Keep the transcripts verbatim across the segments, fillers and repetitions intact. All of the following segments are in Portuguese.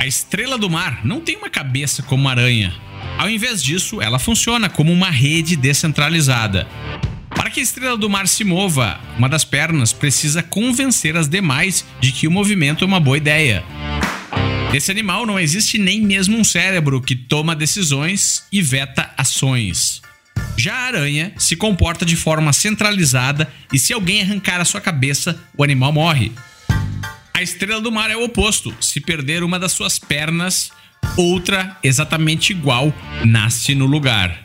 A estrela do mar não tem uma cabeça como uma aranha. Ao invés disso, ela funciona como uma rede descentralizada. Para que a estrela do mar se mova, uma das pernas precisa convencer as demais de que o movimento é uma boa ideia. Nesse animal não existe nem mesmo um cérebro que toma decisões e veta ações. Já a aranha se comporta de forma centralizada e se alguém arrancar a sua cabeça, o animal morre. A estrela do mar é o oposto. Se perder uma das suas pernas, outra exatamente igual nasce no lugar.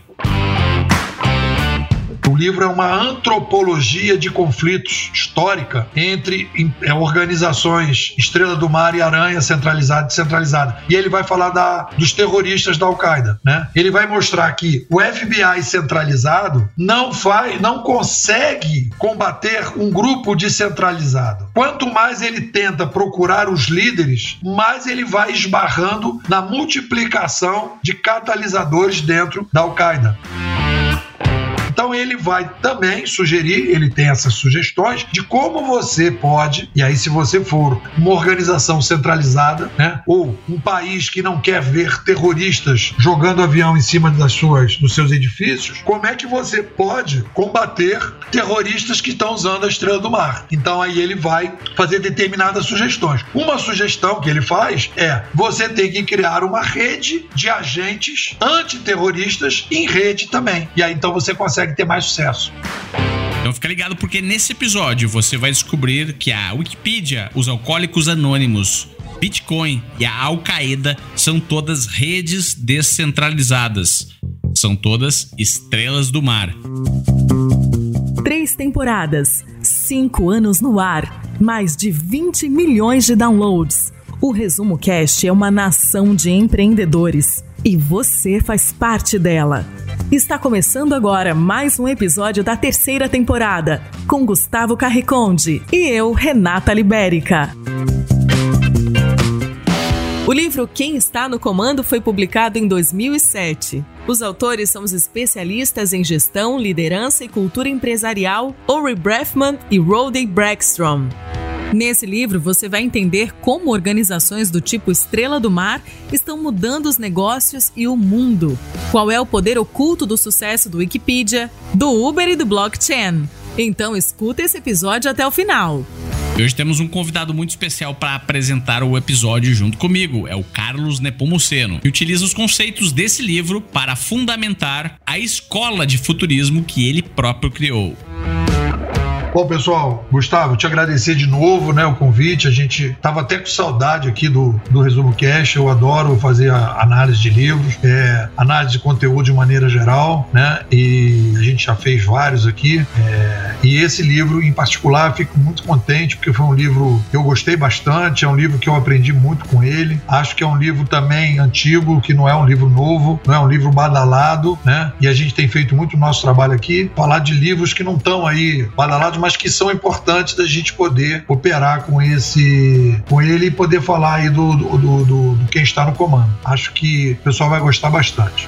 O livro é uma antropologia de conflitos histórica entre organizações Estrela do Mar e Aranha centralizada e descentralizada. E ele vai falar da, dos terroristas da Al-Qaeda, né? Ele vai mostrar que o F B I centralizado não, faz, não consegue combater um grupo descentralizado. Quanto mais ele tenta procurar os líderes, mais ele vai esbarrando na multiplicação de catalisadores dentro da Al-Qaeda. Então ele vai também sugerir, ele tem essas sugestões de como você pode, e aí se você for uma organização centralizada, né, ou um país que não quer ver terroristas jogando avião em cima das suas, dos seus edifícios, como é que você pode combater terroristas que estão usando a Estrela do Mar? Então aí ele vai fazer determinadas sugestões. Uma sugestão que ele faz é: você tem que criar uma rede de agentes antiterroristas em rede também. E aí então você consegue ter mais sucesso. Então fica ligado, porque nesse episódio você vai descobrir que a Wikipedia, os Alcoólicos Anônimos, Bitcoin e a Al-Qaeda são todas redes descentralizadas. São todas estrelas do mar. Três temporadas, cinco anos no ar, mais de vinte milhões de downloads. O Resumo Cast é uma nação de empreendedores e você faz parte dela. Está começando agora mais um episódio da terceira temporada, com Gustavo Carriconde e eu, Renata Libérica. O livro Quem Está no Comando foi publicado em dois mil e sete. Os autores são os especialistas em gestão, liderança e cultura empresarial, Ori Brefman e Rodney Brackstrom. Nesse livro, você vai entender como organizações do tipo Estrela do Mar estão mudando os negócios e o mundo. Qual é o poder oculto do sucesso do Wikipedia, do Uber e do blockchain. Então escuta esse episódio até o final. E hoje temos um convidado muito especial para apresentar o episódio junto comigo. É o Carlos Nepomuceno, que utiliza os conceitos desse livro para fundamentar a escola de futurismo que ele próprio criou. Bom, pessoal, Gustavo, te agradecer de novo, né, o convite. A gente estava até com saudade aqui do, do Resumo Cast. Eu adoro fazer a análise de livros, é, análise de conteúdo de maneira geral, né, e a gente já fez vários aqui. É, e esse livro, em particular, eu fico muito contente, porque foi um livro que eu gostei bastante, é um livro que eu aprendi muito com ele. Acho que é um livro também antigo, que não é um livro novo, não é um livro badalado, né, e a gente tem feito muito o nosso trabalho aqui, falar de livros que não estão aí badalados, mas que são importantes da gente poder operar com esse, com ele e poder falar aí do, do, do, do, do quem está no comando. Acho que o pessoal vai gostar bastante.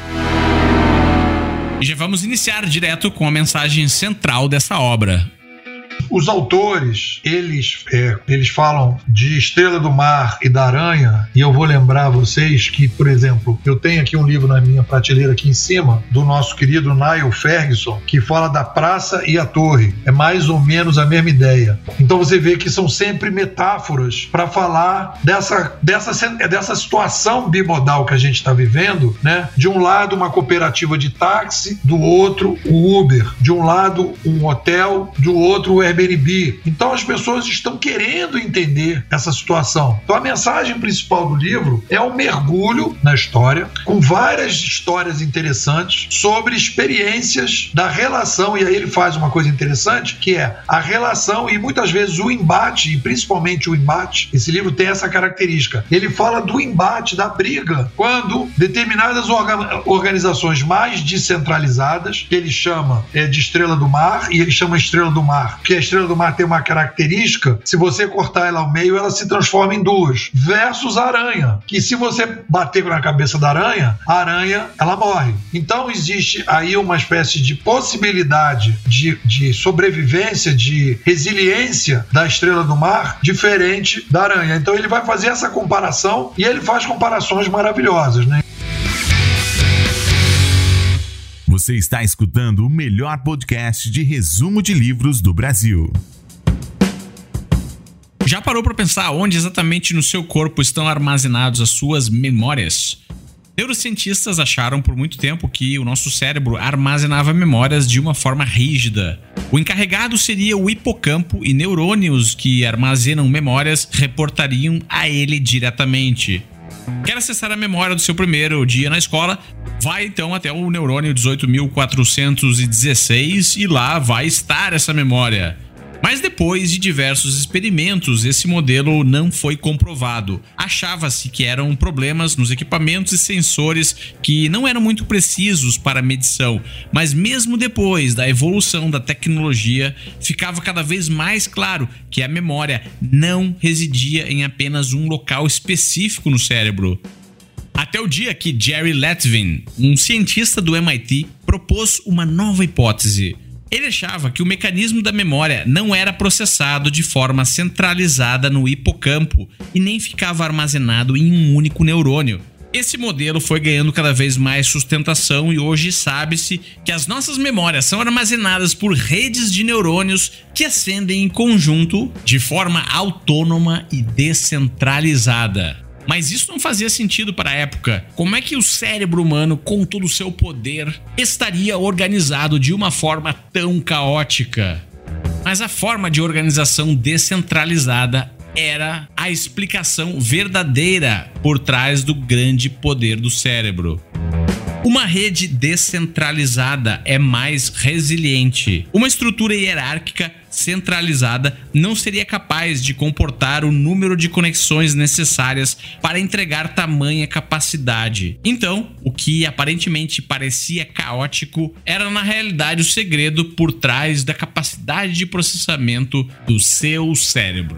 E já vamos iniciar direto com a mensagem central dessa obra. Os autores, eles, é, eles falam de Estrela do Mar e da Aranha, e eu vou lembrar a vocês que, por exemplo, eu tenho aqui um livro na minha prateleira aqui em cima, do nosso querido Niall Ferguson, que fala da praça e a torre. É mais ou menos a mesma ideia. Então você vê que são sempre metáforas para falar dessa, dessa, dessa situação bimodal que a gente está vivendo, né? De um lado uma cooperativa de táxi, do outro o Uber, de um lado um hotel, do outro o Airbnb. Então as pessoas estão querendo entender essa situação. Então a mensagem principal do livro é um mergulho na história, com várias histórias interessantes sobre experiências da relação, e aí ele faz uma coisa interessante, que é a relação e muitas vezes o embate, e principalmente o embate. Esse livro tem essa característica. Ele fala do embate, da briga, quando determinadas orga- organizações mais descentralizadas, que ele chama é, de Estrela do Mar, e ele chama Estrela do Mar, que que a estrela do mar tem uma característica, se você cortar ela ao meio, ela se transforma em duas. Versus a aranha, que se você bater na cabeça da aranha, a aranha, ela morre. Então existe aí uma espécie de possibilidade de, de sobrevivência, de resiliência da estrela do mar, diferente da aranha. Então ele vai fazer essa comparação e ele faz comparações maravilhosas, né? Você está escutando o melhor podcast de resumo de livros do Brasil. Já parou para pensar onde exatamente no seu corpo estão armazenados as suas memórias? Neurocientistas acharam por muito tempo que o nosso cérebro armazenava memórias de uma forma rígida. O encarregado seria o hipocampo e neurônios que armazenam memórias reportariam a ele diretamente. Quer acessar a memória do seu primeiro dia na escola? Vai então até o neurônio dezoito mil quatrocentos e dezesseis e lá vai estar essa memória. Mas depois de diversos experimentos, esse modelo não foi comprovado. Achava-se que eram problemas nos equipamentos e sensores que não eram muito precisos para a medição, mas mesmo depois da evolução da tecnologia, ficava cada vez mais claro que a memória não residia em apenas um local específico no cérebro. Até o dia que Jerry Letvin, um cientista do M I T, propôs uma nova hipótese. Ele achava que o mecanismo da memória não era processado de forma centralizada no hipocampo e nem ficava armazenado em um único neurônio. Esse modelo foi ganhando cada vez mais sustentação e hoje sabe-se que as nossas memórias são armazenadas por redes de neurônios que ascendem em conjunto de forma autônoma e descentralizada. Mas isso não fazia sentido para a época. Como é que o cérebro humano, com todo o seu poder, estaria organizado de uma forma tão caótica? Mas a forma de organização descentralizada era a explicação verdadeira por trás do grande poder do cérebro. Uma rede descentralizada é mais resiliente. Uma estrutura hierárquica centralizada não seria capaz de comportar o número de conexões necessárias para entregar tamanha capacidade. Então, o que aparentemente parecia caótico era na realidade o segredo por trás da capacidade de processamento do seu cérebro.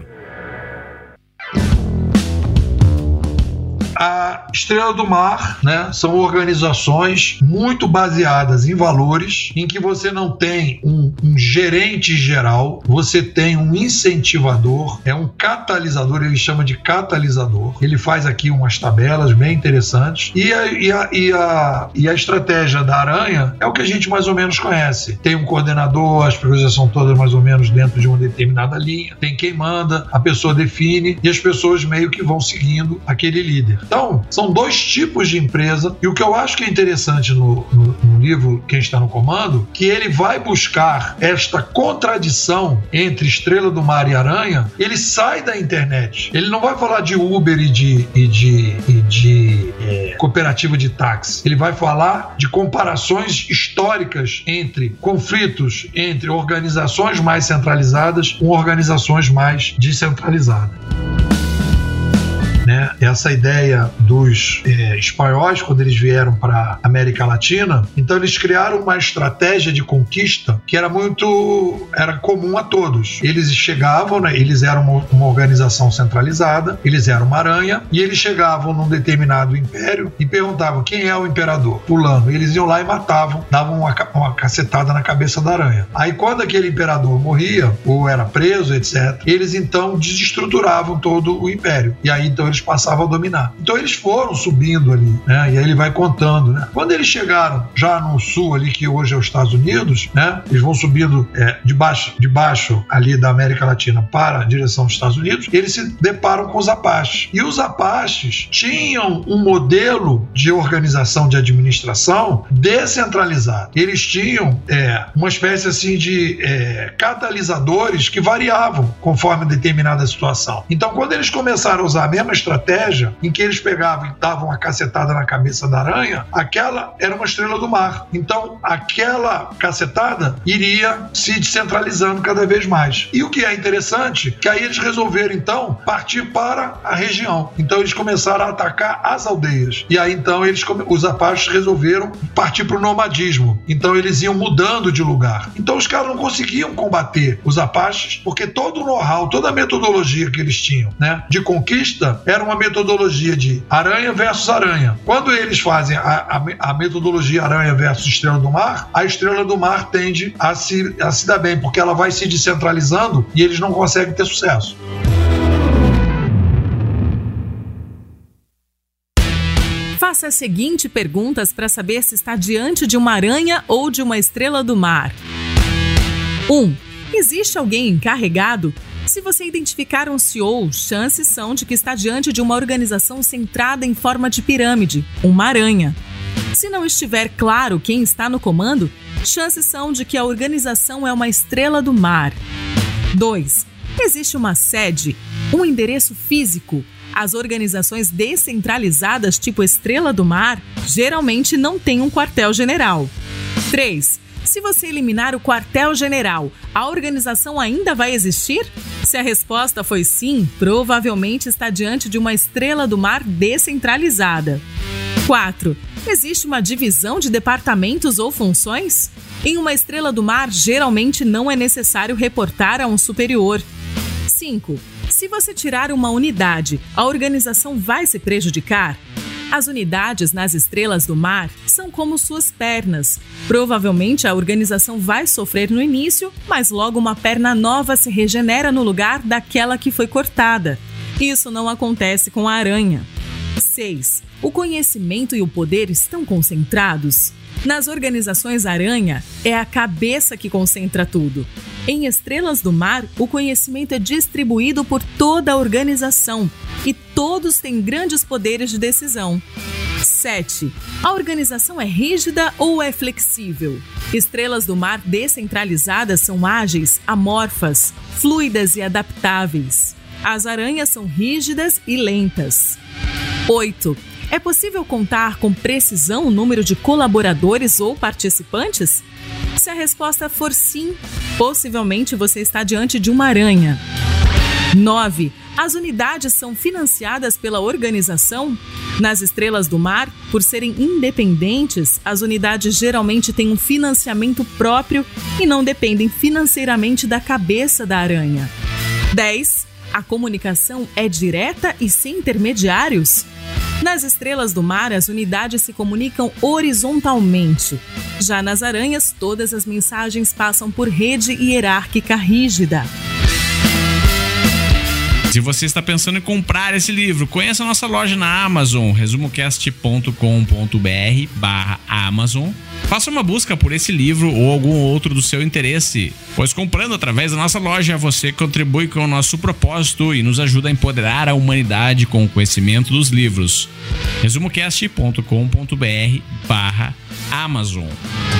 A Estrela do Mar, né, são organizações muito baseadas em valores, em que você não tem um, um gerente geral, você tem um incentivador, é um catalisador, ele chama de catalisador. Ele faz aqui umas tabelas bem interessantes. E a, e a, e a, e a estratégia da aranha é o que a gente mais ou menos conhece. Tem um coordenador, as coisas são todas mais ou menos dentro de uma determinada linha, tem quem manda, a pessoa define e as pessoas meio que vão seguindo aquele líder. Então, são dois tipos de empresa, e o que eu acho que é interessante no, no, no livro Quem Está no Comando, que ele vai buscar esta contradição entre Estrela do Mar e Aranha. Ele sai da internet, ele não vai falar de Uber e de, e de, e de é, cooperativa de táxi, ele vai falar de comparações históricas entre conflitos entre organizações mais centralizadas com organizações mais descentralizadas. Né? Essa ideia dos é, espanhóis, quando eles vieram para a América Latina, então eles criaram uma estratégia de conquista que era muito era comum a todos. Eles chegavam, né? Eles eram uma, uma organização centralizada, eles eram uma aranha, e eles chegavam num determinado império e perguntavam quem é o imperador? Fulano. Eles iam lá e matavam, davam uma, uma cacetada na cabeça da aranha. Aí quando aquele imperador morria, ou era preso, etcétera, eles então desestruturavam todo o império. E aí então eles passavam a dominar. Então eles foram subindo ali, né? E aí ele vai contando, né? Quando eles chegaram já no sul ali, que hoje é os Estados Unidos, né? Eles vão subindo é, de baixo, de baixo ali da América Latina para a direção dos Estados Unidos, e eles se deparam com os Apaches. E os Apaches tinham um modelo de organização de administração descentralizado. Eles tinham é, uma espécie assim de é, catalisadores que variavam conforme determinada situação. Então, quando eles começaram a usar a mesma estratégia estratégia em que eles pegavam e davam uma cacetada na cabeça da aranha, aquela era uma estrela do mar. Então, aquela cacetada iria se descentralizando cada vez mais. E o que é interessante, que aí eles resolveram, então, partir para a região. Então, eles começaram a atacar as aldeias. E aí, então, eles, os Apaches resolveram partir para o nomadismo. Então, eles iam mudando de lugar. Então, os caras não conseguiam combater os Apaches, porque todo o know-how, toda a metodologia que eles tinham, né, de conquista, era uma metodologia de aranha versus aranha. Quando eles fazem a, a, a metodologia aranha versus estrela do mar, a estrela do mar tende a se, a se dar bem, porque ela vai se descentralizando e eles não conseguem ter sucesso. Faça as seguintes perguntas para saber se está diante de uma aranha ou de uma estrela do mar. um. Existe alguém encarregado? Se você identificar um C E O, chances são de que está diante de uma organização centrada em forma de pirâmide, uma aranha. Se não estiver claro quem está no comando, chances são de que a organização é uma estrela do mar. dois. Existe uma sede, um endereço físico. As organizações descentralizadas tipo Estrela do Mar geralmente não têm um quartel-general. três. Se você eliminar o quartel-general, a organização ainda vai existir? Se a resposta foi sim, provavelmente está diante de uma estrela do mar descentralizada. quatro. Existe uma divisão de departamentos ou funções? Em uma estrela do mar, geralmente não é necessário reportar a um superior. cinco. Se você tirar uma unidade, a organização vai se prejudicar? As unidades nas estrelas do mar são como suas pernas. Provavelmente a organização vai sofrer no início, mas logo uma perna nova se regenera no lugar daquela que foi cortada. Isso não acontece com a aranha. seis. O conhecimento e o poder estão concentrados? Nas organizações aranha, é a cabeça que concentra tudo. Em Estrelas do Mar, o conhecimento é distribuído por toda a organização e todos têm grandes poderes de decisão. sete. A organização é rígida ou é flexível? Estrelas do Mar descentralizadas são ágeis, amorfas, fluidas e adaptáveis. As aranhas são rígidas e lentas. oito. É possível contar com precisão o número de colaboradores ou participantes? Se a resposta for sim, possivelmente você está diante de uma aranha. nove. As unidades são financiadas pela organização? Nas Estrelas do Mar, por serem independentes, as unidades geralmente têm um financiamento próprio e não dependem financeiramente da cabeça da aranha. dez. A comunicação é direta e sem intermediários? Nas Estrelas do Mar, as unidades se comunicam horizontalmente. Já nas aranhas, todas as mensagens passam por rede hierárquica rígida. Se você está pensando em comprar esse livro, conheça a nossa loja na Amazon, resumocast ponto com ponto br barra Amazon. Faça uma busca por esse livro ou algum outro do seu interesse, pois comprando através da nossa loja, você contribui com o nosso propósito e nos ajuda a empoderar a humanidade com o conhecimento dos livros. resumocast ponto com ponto br barra Amazon.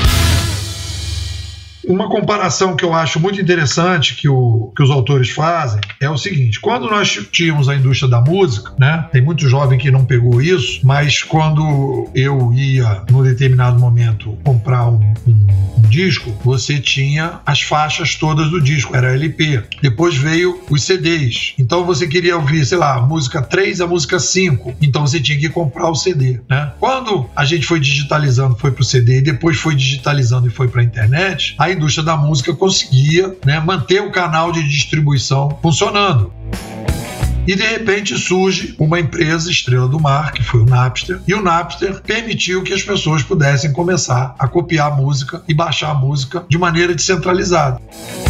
Uma comparação que eu acho muito interessante que, o, que os autores fazem é o seguinte: quando nós tínhamos a indústria da música, né, tem muito jovem que não pegou isso, mas quando eu ia, num determinado momento, comprar um, um, um disco, você tinha as faixas todas do disco, era L P. Depois veio os C Ds. Então você queria ouvir, sei lá, a música três, a música cinco. Então você tinha que comprar o C D, né? Quando a gente foi digitalizando, foi pro C D e depois foi digitalizando e foi pra internet, a indústria da música conseguia, né, manter o canal de distribuição funcionando. E de repente surge uma empresa, Estrela do Mar, que foi o Napster, e o Napster permitiu que as pessoas pudessem começar a copiar a música e baixar a música de maneira descentralizada.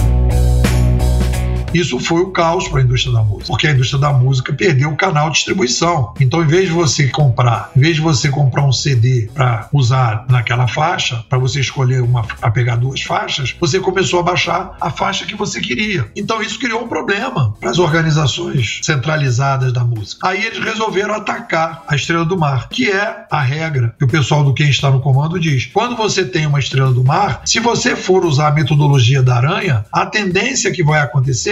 Isso foi o caos para a indústria da música, porque a indústria da música perdeu o canal de distribuição. Então, em vez de você comprar, em vez de você comprar um C D para usar naquela faixa, para você escolher uma, a pegar duas faixas, você começou a baixar a faixa que você queria. Então, isso criou um problema para as organizações centralizadas da música. Aí eles resolveram atacar a Estrela do Mar, que é a regra que o pessoal do Quem Está no Comando diz. Quando você tem uma Estrela do Mar, se você for usar a metodologia da aranha, a tendência que vai acontecer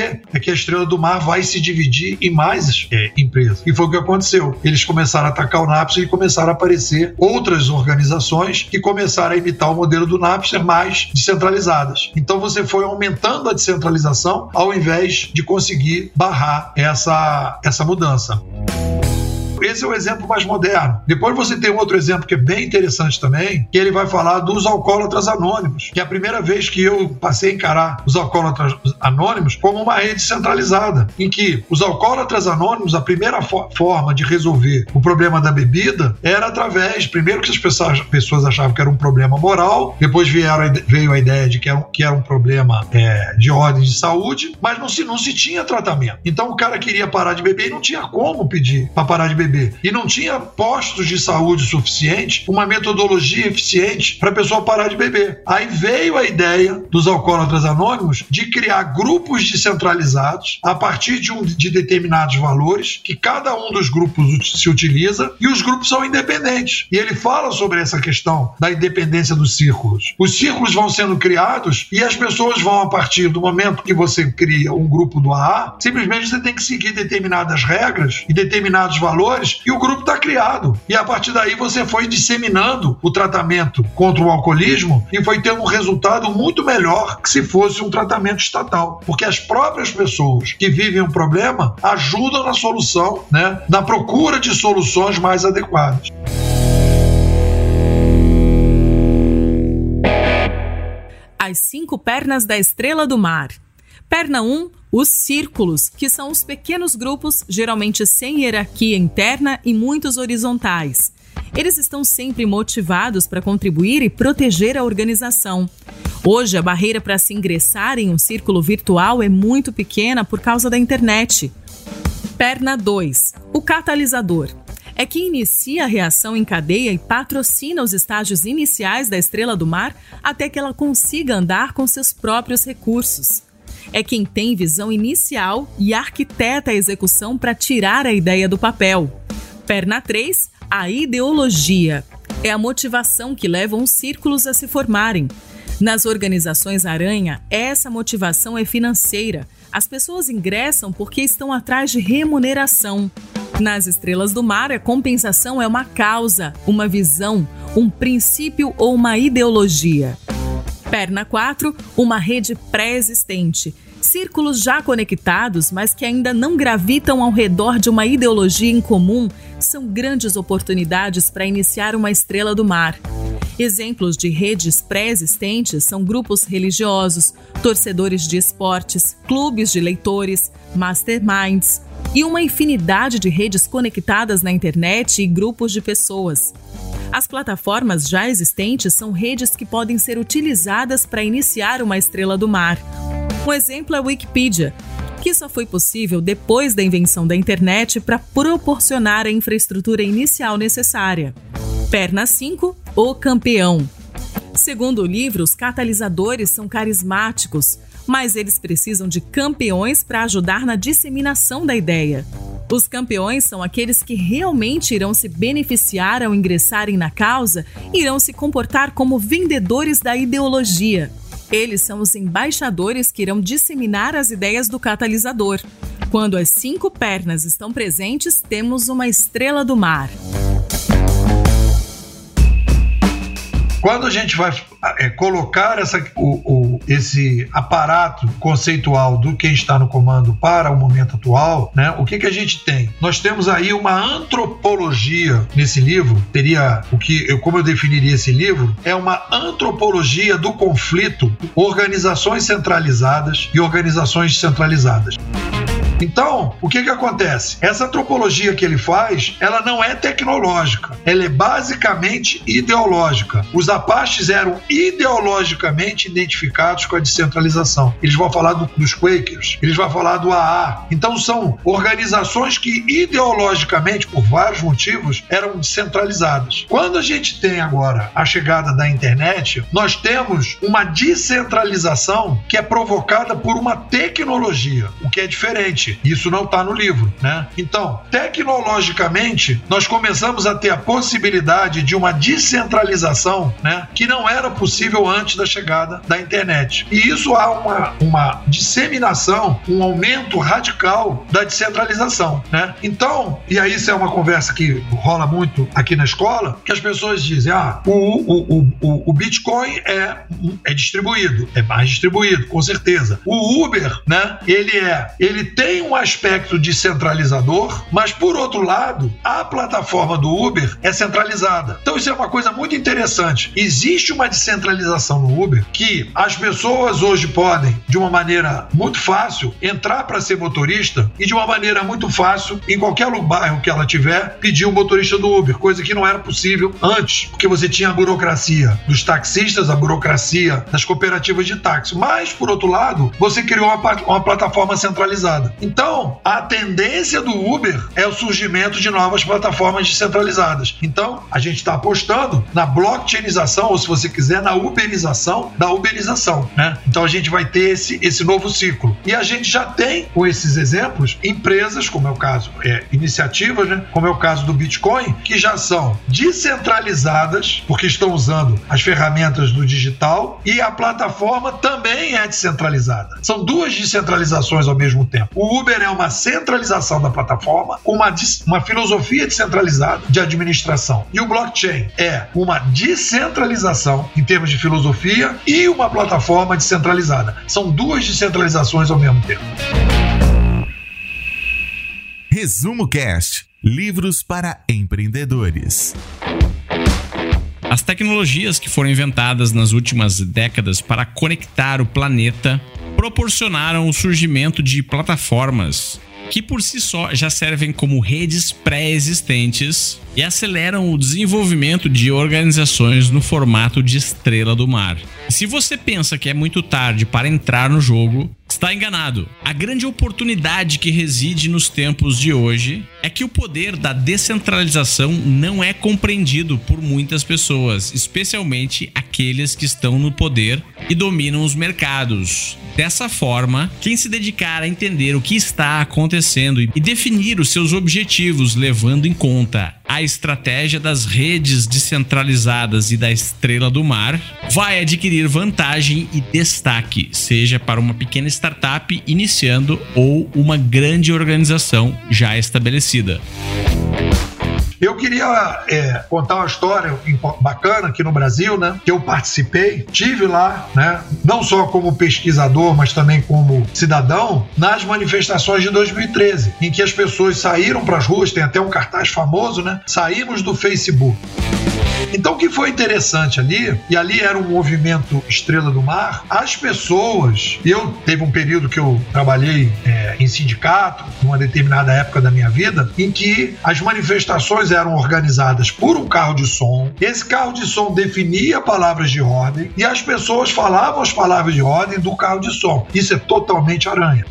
acontecer é que a Estrela do Mar vai se dividir em mais é, empresas. E foi o que aconteceu. Eles começaram a atacar o Napster e começaram a aparecer outras organizações que começaram a imitar o modelo do Napster, mais descentralizadas. Então você foi aumentando a descentralização ao invés de conseguir barrar essa, essa mudança. Esse é o exemplo mais moderno. Depois você tem um outro exemplo que é bem interessante também, que ele vai falar dos alcoólatras anônimos, que é a primeira vez que eu passei a encarar os alcoólatras anônimos como uma rede centralizada, em que os alcoólatras anônimos, a primeira fo- forma de resolver o problema da bebida era através, primeiro que as pessoas, pessoas achavam que era um problema moral, depois vieram, veio a ideia de que era um, que era um problema é, de ordem de saúde, mas não se, não se tinha tratamento. Então o cara queria parar de beber e não tinha como pedir para parar de beber. E não tinha postos de saúde suficiente, uma metodologia eficiente para a pessoa parar de beber. Aí veio a ideia dos alcoólatras anônimos de criar grupos descentralizados a partir de, um, de determinados valores que cada um dos grupos se utiliza, e os grupos são independentes. E ele fala sobre essa questão da independência dos círculos. Os círculos vão sendo criados e as pessoas vão, a partir do momento que você cria um grupo do A A, simplesmente você tem que seguir determinadas regras e determinados valores e o grupo está criado. E a partir daí você foi disseminando o tratamento contra o alcoolismo e foi tendo um resultado muito melhor que se fosse um tratamento estatal. Porque as próprias pessoas que vivem um problema ajudam na solução, né, na procura de soluções mais adequadas. As cinco pernas da Estrela do Mar. Perna um, os círculos, que são os pequenos grupos, geralmente sem hierarquia interna e muitos horizontais. Eles estão sempre motivados para contribuir e proteger a organização. Hoje, a barreira para se ingressar em um círculo virtual é muito pequena por causa da internet. Perna dois, o catalisador. É quem inicia a reação em cadeia e patrocina os estágios iniciais da Estrela do Mar até que ela consiga andar com seus próprios recursos. É quem tem visão inicial e arquiteta a execução para tirar a ideia do papel. Perna três, a ideologia. É a motivação que leva os círculos a se formarem. Nas organizações Aranha, essa motivação é financeira. As pessoas ingressam porque estão atrás de remuneração. Nas Estrelas do Mar, a compensação é uma causa, uma visão, um princípio ou uma ideologia. Perna quatro, uma rede pré-existente. Círculos já conectados, mas que ainda não gravitam ao redor de uma ideologia em comum, são grandes oportunidades para iniciar uma Estrela do Mar. Exemplos de redes pré-existentes são grupos religiosos, torcedores de esportes, clubes de leitores, masterminds e uma infinidade de redes conectadas na internet e grupos de pessoas. As plataformas já existentes são redes que podem ser utilizadas para iniciar uma Estrela do Mar. Um exemplo é a Wikipedia, que só foi possível depois da invenção da internet para proporcionar a infraestrutura inicial necessária. Perna cinco, o campeão. Segundo o livro, os catalisadores são carismáticos, mas eles precisam de campeões para ajudar na disseminação da ideia. Os campeões são aqueles que realmente irão se beneficiar ao ingressarem na causa e irão se comportar como vendedores da ideologia. Eles são os embaixadores que irão disseminar as ideias do catalisador. Quando as cinco pernas estão presentes, temos uma Estrela do Mar. Quando a gente vai é, colocar essa, o, o, esse aparato conceitual do quem está no comando para o momento atual, né, o que, que a gente tem? Nós temos aí uma antropologia nesse livro, teria o que eu, como eu definiria esse livro, é uma antropologia do conflito, organizações centralizadas e organizações descentralizadas. Então, o que que acontece? Essa antropologia que ele faz, ela não é tecnológica, ela é basicamente ideológica. Os Apaches eram ideologicamente identificados com a descentralização. Eles vão falar do, dos Quakers, eles vão falar do A A. Então, são organizações que ideologicamente, por vários motivos, eram descentralizadas. Quando a gente tem agora a chegada da internet, nós temos uma descentralização que é provocada por uma tecnologia, o que é diferente. internet. Isso não está no livro, né? Então, tecnologicamente, nós começamos a ter a possibilidade de uma descentralização, né, que não era possível antes da chegada da internet. E isso há uma, uma disseminação, um aumento radical da descentralização, né? Então, e aí isso é uma conversa que rola muito aqui na escola, que as pessoas dizem, ah, o, o, o, o, o Bitcoin é, é distribuído, é mais distribuído, com certeza. O Uber, né, ele é, ele tem um aspecto descentralizador, mas por outro lado, a plataforma do Uber é centralizada. Então isso é uma coisa muito interessante. Existe uma descentralização no Uber que as pessoas hoje podem, de uma maneira muito fácil, entrar para ser motorista e de uma maneira muito fácil, em qualquer bairro que ela tiver, pedir um motorista do Uber, coisa que não era possível antes, porque você tinha a burocracia dos taxistas, a burocracia das cooperativas de táxi. Mas, por outro lado, você criou uma, uma plataforma centralizada. Então, a tendência do Uber é o surgimento de novas plataformas descentralizadas. Então, a gente está apostando na blockchainização, ou se você quiser, na uberização da uberização, né? Então, a gente vai ter esse, esse novo ciclo. E a gente já tem, com esses exemplos, empresas, como é o caso, é, iniciativas, né? Como é o caso do Bitcoin, que já são descentralizadas, porque estão usando as ferramentas do digital, e a plataforma também é descentralizada. São duas descentralizações ao mesmo tempo. O Uber é uma centralização da plataforma, com uma, uma filosofia descentralizada de administração. E o blockchain é uma descentralização em termos de filosofia e uma plataforma descentralizada. São duas descentralizações ao mesmo tempo. Resumo Cast. Livros para empreendedores. As tecnologias que foram inventadas nas últimas décadas para conectar o planeta proporcionaram o surgimento de plataformas que por si só já servem como redes pré-existentes e aceleram o desenvolvimento de organizações no formato de estrela do mar. E se você pensa que é muito tarde para entrar no jogo, está enganado. A grande oportunidade que reside nos tempos de hoje é que o poder da descentralização não é compreendido por muitas pessoas, especialmente aqueles que estão no poder e dominam os mercados. Dessa forma, quem se dedicar a entender o que está acontecendo e definir os seus objetivos, levando em conta a estratégia das redes descentralizadas e da estrela do mar, vai adquirir vantagem e destaque, seja para uma pequena startup iniciando ou uma grande organização já estabelecida. Eu queria é, contar uma história bacana aqui no Brasil, né? Que eu participei, tive lá, né? Não só como pesquisador, mas também como cidadão, nas manifestações de dois mil e treze, em que as pessoas saíram para as ruas, tem até um cartaz famoso, né? Saímos do Facebook. Então o que foi interessante ali, e ali era um movimento Estrela do Mar, as pessoas, eu teve um período que eu trabalhei é, em sindicato, numa determinada época da minha vida, em que as manifestações eram organizadas por um carro de som, esse carro de som definia palavras de ordem e as pessoas falavam as palavras de ordem do carro de som. Isso é totalmente Aranha.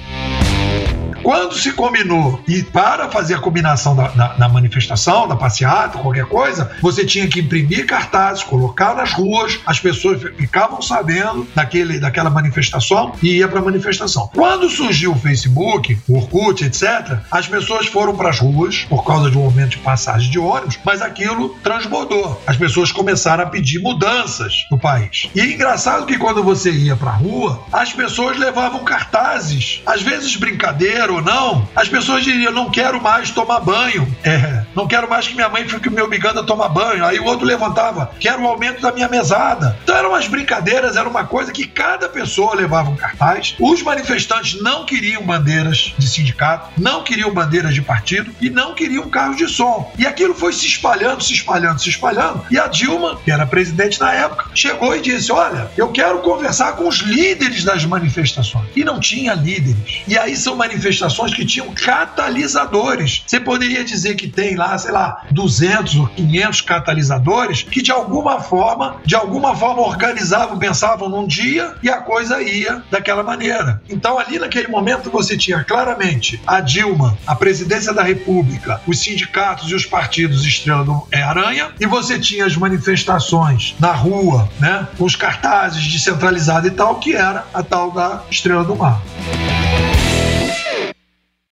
Quando se combinou, e para fazer a combinação da, da, da manifestação, da passeata, qualquer coisa, você tinha que imprimir cartazes, colocar nas ruas, as pessoas ficavam sabendo daquele, daquela manifestação e ia para a manifestação. Quando surgiu o Facebook, o Orkut, etcétera, as pessoas foram para as ruas por causa de um momento de passagem de ônibus, mas aquilo transbordou. As pessoas começaram a pedir mudanças no país. E é engraçado que quando você ia para a rua, as pessoas levavam cartazes, às vezes brincadeira ou não, as pessoas diriam, não quero mais tomar banho, é, não quero mais que minha mãe fique me obrigando a tomar banho. Aí o outro levantava, quero o aumento da minha mesada. Então eram umas brincadeiras, era uma coisa que cada pessoa levava um cartaz. Os manifestantes não queriam bandeiras de sindicato, não queriam bandeiras de partido e não queriam carros de som. E aquilo foi se espalhando, se espalhando, se espalhando. E a Dilma, que era presidente na época, chegou e disse, olha, eu quero conversar com os líderes das manifestações. E não tinha líderes. E aí são manifestações que tinham catalisadores. Você poderia dizer que tem lá, sei lá, duzentos ou quinhentos catalisadores que de alguma forma, de alguma forma organizavam, pensavam num dia e a coisa ia daquela maneira. Então ali naquele momento você tinha claramente a Dilma, a presidência da República, os sindicatos e os partidos Estrela do é, Aranha, e você tinha as manifestações na rua, né, com os cartazes descentralizados e tal, que era a tal da Estrela do Mar.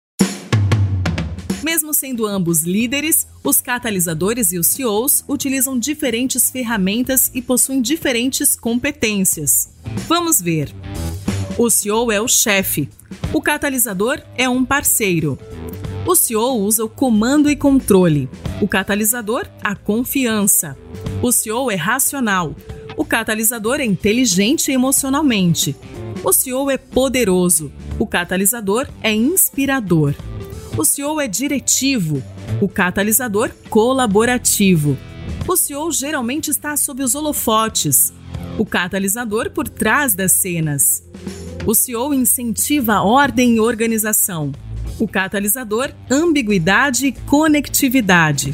sendo ambos líderes, os catalisadores e os C E Os utilizam diferentes ferramentas e possuem diferentes competências. Vamos ver. O C E O é o chefe. O catalisador é um parceiro. O C E O usa o comando e controle. O catalisador, a confiança. O C E O é racional. O catalisador é inteligente emocionalmente. O C E O é poderoso. O catalisador é inspirador. O C E O é diretivo. O catalisador, colaborativo. O C E O geralmente está sob os holofotes. O catalisador por trás das cenas. O C E O incentiva ordem e organização. O catalisador, ambiguidade e conectividade.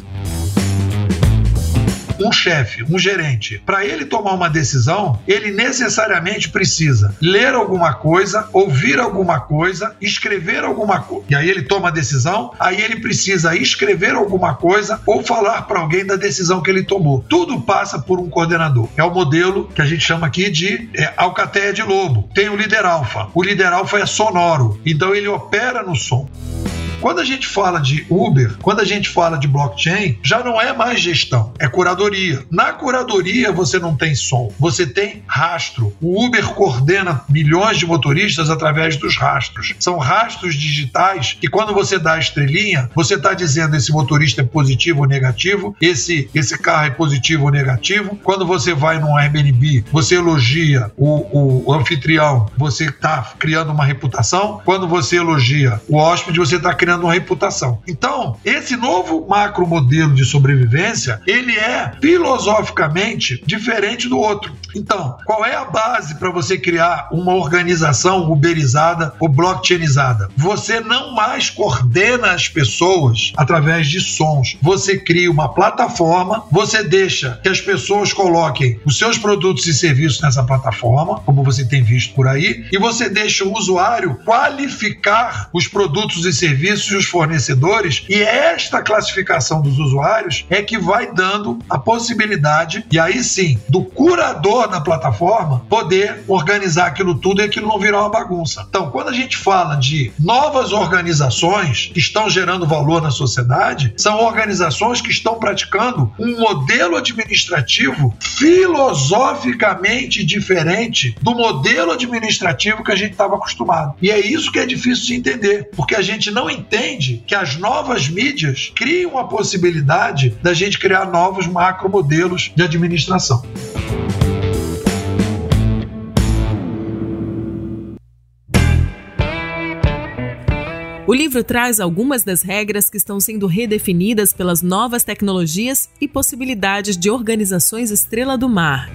Um chefe, um gerente, para ele tomar uma decisão, ele necessariamente precisa ler alguma coisa, ouvir alguma coisa, escrever alguma coisa. E aí ele toma a decisão, aí ele precisa escrever alguma coisa ou falar para alguém da decisão que ele tomou. Tudo passa por um coordenador. É o modelo que a gente chama aqui de é, alcateia de lobo. Tem o líder alfa. O líder alfa é sonoro, então ele opera no som. Quando a gente fala de Uber, quando a gente fala de blockchain, já não é mais gestão, é curadoria. Na curadoria você não tem som, você tem rastro. O Uber coordena milhões de motoristas através dos rastros. São rastros digitais que quando você dá a estrelinha, você está dizendo esse motorista é positivo ou negativo, esse, esse carro é positivo ou negativo. Quando você vai num Airbnb, você elogia o, o anfitrião, você está criando uma reputação. Quando você elogia o hóspede, você está criando uma reputação. Então, esse novo macro modelo de sobrevivência, ele é filosoficamente diferente do outro. Então, qual é a base para você criar uma organização uberizada ou blockchainizada? Você não mais coordena as pessoas através de sons. Você cria uma plataforma, você deixa que as pessoas coloquem os seus produtos e serviços nessa plataforma, como você tem visto por aí, e você deixa o usuário qualificar os produtos e serviços e os fornecedores, e esta classificação dos usuários é que vai dando a possibilidade, e aí sim, do curador da plataforma poder organizar aquilo tudo e aquilo não virar uma bagunça. Então, quando a gente fala de novas organizações que estão gerando valor na sociedade, são organizações que estão praticando um modelo administrativo filosoficamente diferente do modelo administrativo que a gente estava acostumado. E é isso que é difícil de entender, porque a gente não entende que as novas mídias criam a possibilidade da gente criar novos macromodelos de administração. O livro traz algumas das regras que estão sendo redefinidas pelas novas tecnologias e possibilidades de organizações Estrela do Mar.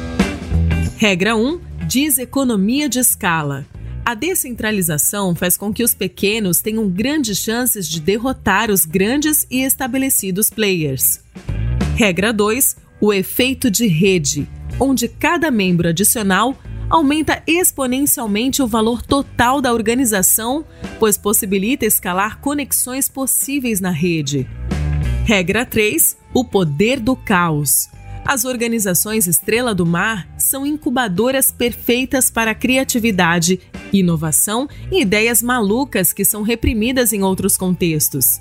Regra um diz economia de escala. A descentralização faz com que os pequenos tenham grandes chances de derrotar os grandes e estabelecidos players. Regra dois, o efeito de rede, onde cada membro adicional aumenta exponencialmente o valor total da organização, pois possibilita escalar conexões possíveis na rede. Regra três, o poder do caos. As organizações Estrela do Mar são incubadoras perfeitas para a criatividade, inovação e ideias malucas que são reprimidas em outros contextos.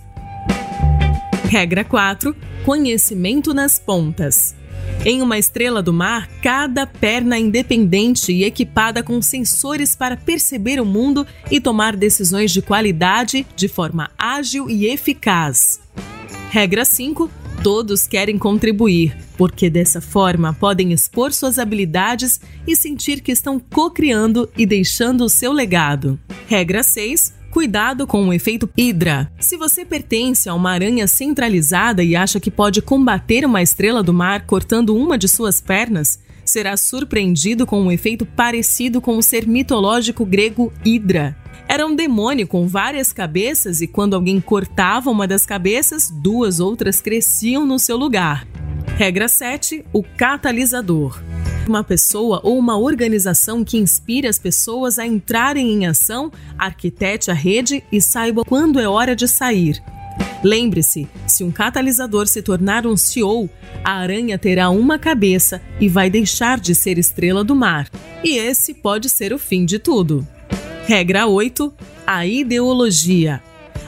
Regra quatro. Conhecimento nas pontas. Em uma Estrela do Mar, cada perna é independente e equipada com sensores para perceber o mundo e tomar decisões de qualidade de forma ágil e eficaz. Regra cinco. Todos querem contribuir, porque dessa forma podem expor suas habilidades e sentir que estão co-criando e deixando o seu legado. Regra seis. Cuidado com o efeito Hydra. Se você pertence a uma aranha centralizada e acha que pode combater uma Estrela do Mar cortando uma de suas pernas, será surpreendido com um efeito parecido com o ser mitológico grego Hydra. Era um demônio com várias cabeças e quando alguém cortava uma das cabeças, duas outras cresciam no seu lugar. Regra sete. O catalisador. Uma pessoa ou uma organização que inspire as pessoas a entrarem em ação, arquitete a rede e saiba quando é hora de sair. Lembre-se, se um catalisador se tornar um C E O, a aranha terá uma cabeça e vai deixar de ser Estrela do Mar. E esse pode ser o fim de tudo. Regra oito. A ideologia.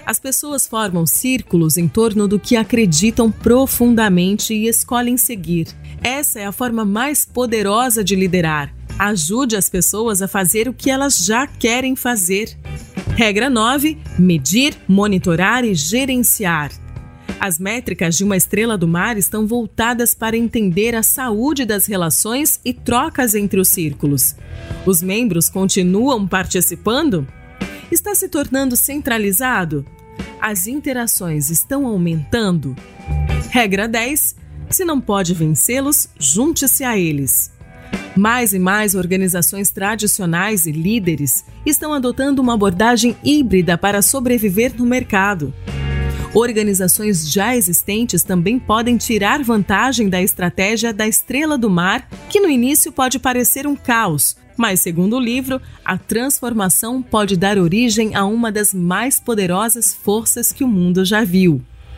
As pessoas formam círculos em torno do que acreditam profundamente e escolhem seguir. Essa é a forma mais poderosa de liderar. Ajude as pessoas a fazer o que elas já querem fazer. Regra nove. Medir, monitorar e gerenciar. As métricas de uma estrela do mar estão voltadas para entender a saúde das relações e trocas entre os círculos. Os membros continuam participando? Está se tornando centralizado? As interações estão aumentando? Regra dez. Se não pode vencê-los, junte-se a eles. Mais e mais organizações tradicionais e líderes estão adotando uma abordagem híbrida para sobreviver no mercado. Organizações já existentes também podem tirar vantagem da estratégia da estrela do mar, que no início pode parecer um caos, mas, segundo o livro, a transformação pode dar origem a uma das mais poderosas forças que o mundo já viu.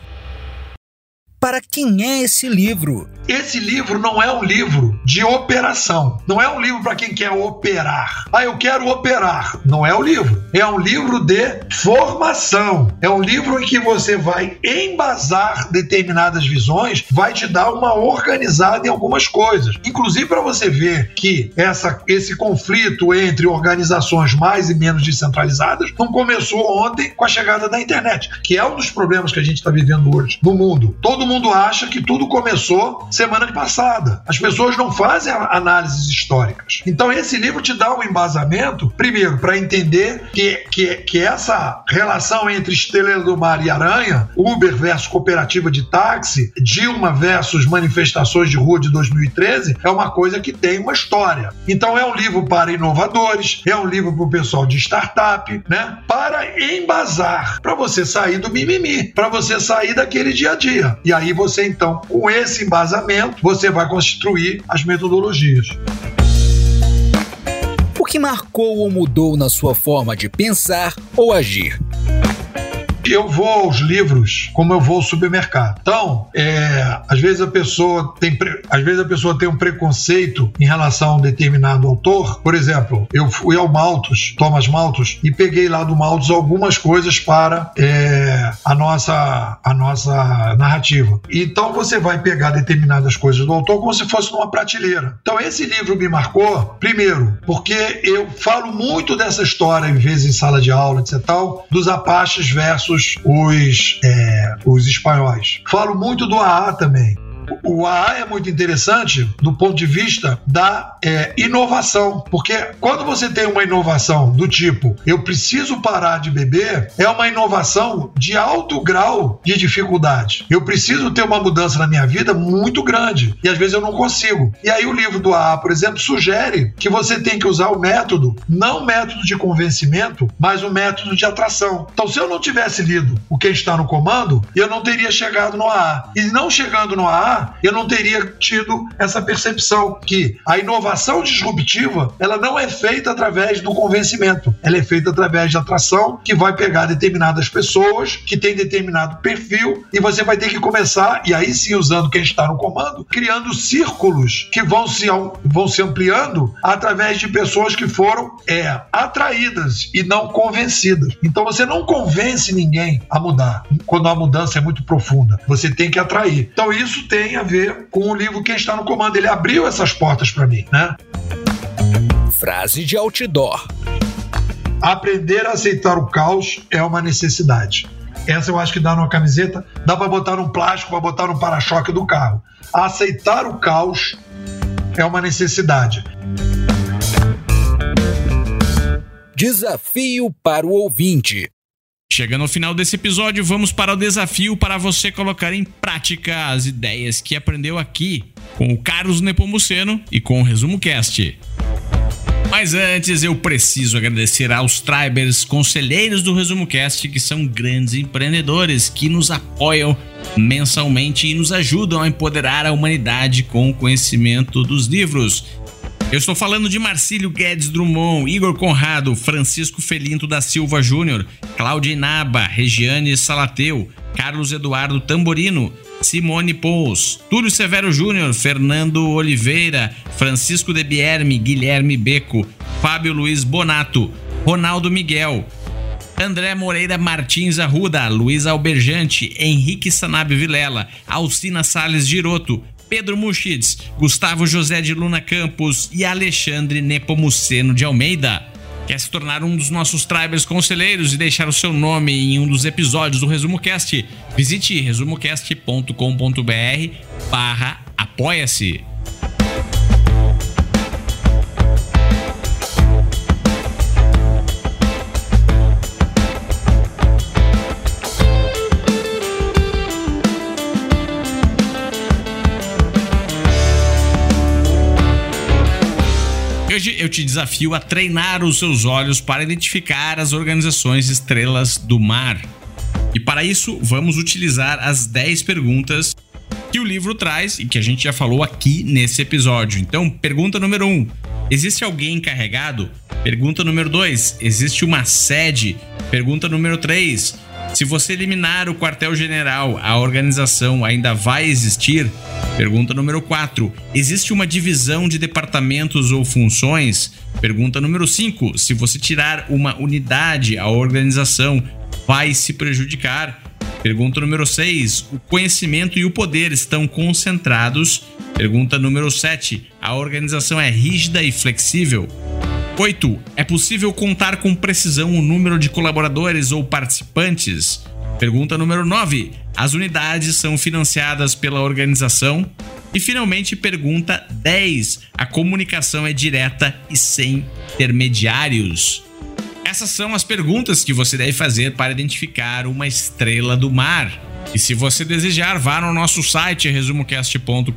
Para quem é esse livro? Esse livro não é um livro de operação. Não é um livro para quem quer operar. Ah, eu quero operar. Não é o livro. É um livro de formação. É um livro em que você vai embasar determinadas visões, vai te dar uma organizada em algumas coisas. Inclusive para você ver que essa, esse conflito entre organizações mais e menos descentralizadas não começou ontem com a chegada da internet, que é um dos problemas que a gente está vivendo hoje no mundo. Todo mundo acha que tudo começou semana passada. As pessoas não fazem análises históricas. Então esse livro te dá um embasamento, primeiro, para entender que, que, que essa relação entre Estrela do Mar e Aranha, Uber versus cooperativa de táxi, Dilma versus manifestações de rua de dois mil e treze, é uma coisa que tem uma história. Então é um livro para inovadores, é um livro para o pessoal de startup, né? Para embasar, para você sair do mimimi, para você sair daquele dia a dia. E aí você, então, com esse embasamento, você vai construir as metodologias. O que marcou ou mudou na sua forma de pensar ou agir? Eu vou aos livros como eu vou ao supermercado. Então, é, às vezes a pessoa tem, às vezes a pessoa tem um preconceito em relação a um determinado autor. Por exemplo, eu fui ao Malthus, Thomas Malthus, e peguei lá do Malthus algumas coisas para é, a, nossa, a nossa narrativa. Então você vai pegar determinadas coisas do autor como se fosse numa prateleira. Então esse livro me marcou, primeiro, porque eu falo muito dessa história, às vezes em sala de aula, etc, tal, dos Apaches versus Os, é, os espanhóis. Falo muito do A A também. O A A é muito interessante do ponto de vista da é, inovação, porque quando você tem uma inovação do tipo eu preciso parar de beber, é uma inovação de alto grau de dificuldade. Eu preciso ter uma mudança na minha vida muito grande e às vezes eu não consigo. E aí o livro do A A, por exemplo, sugere que você tem que usar o método, não o método de convencimento, mas o método de atração. Então, se eu não tivesse lido o Quem Está no Comando, eu não teria chegado no A A. E não chegando no A A, eu não teria tido essa percepção que a inovação disruptiva, ela não é feita através do convencimento, ela é feita através de atração, que vai pegar determinadas pessoas que têm determinado perfil e você vai ter que começar, e aí sim usando Quem Está no Comando, criando círculos que vão se, vão se ampliando através de pessoas que foram é, atraídas e não convencidas. Então você não convence ninguém a mudar quando a mudança é muito profunda, você tem que atrair. Então isso tem a ver com o livro Quem Está no Comando. Ele abriu essas portas para mim, né? Frase de outdoor. Aprender a aceitar o caos é uma necessidade. Essa eu acho que dá numa camiseta, dá para botar num plástico, para botar no para-choque do carro. Aceitar o caos é uma necessidade. Desafio para o ouvinte. Chegando ao final desse episódio, vamos para o desafio para você colocar em prática as ideias que aprendeu aqui com o Carlos Nepomuceno e com o Resumo Cast. Mas antes, eu preciso agradecer aos Tribers, conselheiros do Resumo Cast, que são grandes empreendedores que nos apoiam mensalmente e nos ajudam a empoderar a humanidade com o conhecimento dos livros. Eu estou falando de Marcílio Guedes Drummond, Igor Conrado, Francisco Felinto da Silva Júnior, Cláudia Inaba, Regiane Salateu, Carlos Eduardo Tamborino, Simone Pous, Túlio Severo Júnior, Fernando Oliveira, Francisco de Bierme, Guilherme Beco, Fábio Luiz Bonato, Ronaldo Miguel, André Moreira Martins Arruda, Luiz Alberjante, Henrique Sanabe Vilela, Alcina Salles Giroto, Pedro Muschitz, Gustavo José de Luna Campos e Alexandre Nepomuceno de Almeida. Quer se tornar um dos nossos Tribers conselheiros e deixar o seu nome em um dos episódios do ResumoCast? Visite resumocast.com.br barra apoia-se. Hoje eu te desafio a treinar os seus olhos para identificar as organizações estrelas do mar. E para isso, vamos utilizar as dez perguntas que o livro traz e que a gente já falou aqui nesse episódio. Então, pergunta número um: existe alguém encarregado? Pergunta número dois: existe uma sede? Pergunta número três: se você eliminar o quartel-general, a organização ainda vai existir? Pergunta número quatro: existe uma divisão de departamentos ou funções? Pergunta número cinco: se você tirar uma unidade, a organização vai se prejudicar? Pergunta número seis: o conhecimento e o poder estão concentrados? Pergunta número sete: a organização é rígida e flexível? oito. É possível contar com precisão o número de colaboradores ou participantes? Pergunta número nove. As unidades são financiadas pela organização? E finalmente, pergunta dez. A comunicação é direta e sem intermediários? Essas são as perguntas que você deve fazer para identificar uma estrela do mar. E se você desejar, vá no nosso site resumocast.com.br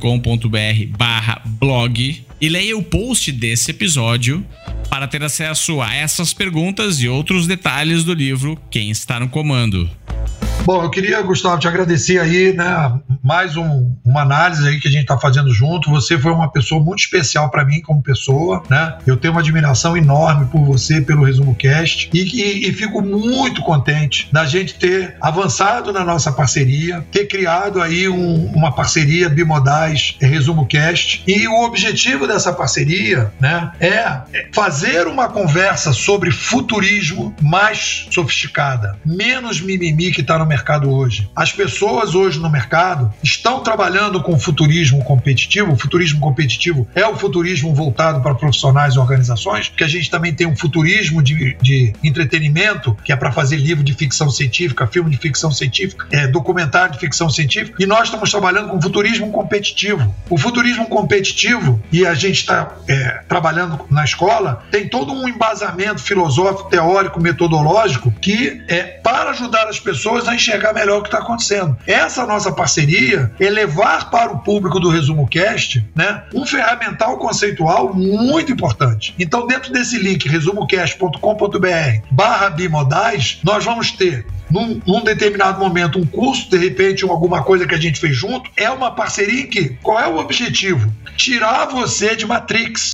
barra blog e leia o post desse episódio para ter acesso a essas perguntas e outros detalhes do livro Quem Está no Comando. Bom, eu queria, Gustavo, te agradecer aí, né, mais um, uma análise aí que a gente está fazendo junto. Você foi uma pessoa muito especial para mim como pessoa, né? Eu tenho uma admiração enorme por você, pelo ResumoCast, e, e, e fico muito contente da gente ter avançado na nossa parceria, ter criado aí um, uma parceria Bimodais ResumoCast, e o objetivo dessa parceria, né, é fazer uma conversa sobre futurismo mais sofisticada, menos mimimi que está no mercado hoje. As pessoas hoje no mercado estão trabalhando com futurismo competitivo. O futurismo competitivo é o futurismo voltado para profissionais e organizações, porque a gente também tem um futurismo de, de entretenimento, que é para fazer livro de ficção científica, filme de ficção científica, é, documentário de ficção científica, e nós estamos trabalhando com futurismo competitivo. O futurismo competitivo, e a gente está é, trabalhando na escola, tem todo um embasamento filosófico, teórico, metodológico, que é para ajudar as pessoas a enxergar melhor o que está acontecendo. Essa nossa parceria é levar para o público do ResumoCast, né, um ferramental conceitual muito importante. Então, dentro desse link, resumocast.com.br barra bimodais, nós vamos ter Num, num determinado momento um curso, de repente alguma coisa que a gente fez junto. É uma parceria em que, qual é o objetivo? Tirar você de Matrix.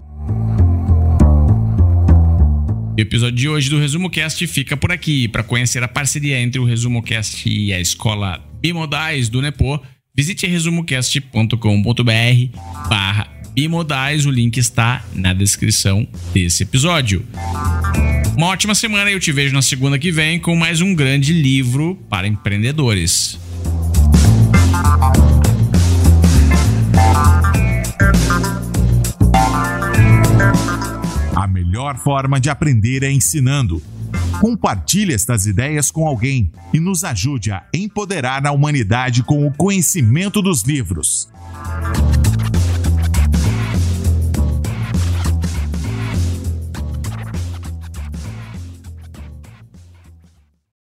O episódio de hoje do ResumoCast fica por aqui. Para conhecer a parceria entre o ResumoCast e a escola Bimodais do Nepo, visite resumocast.com.br barra bimodais. O link está na descrição desse episódio. Uma ótima semana e eu te vejo na segunda que vem com mais um grande livro para empreendedores. A melhor forma de aprender é ensinando. Compartilhe estas ideias com alguém e nos ajude a empoderar a humanidade com o conhecimento dos livros.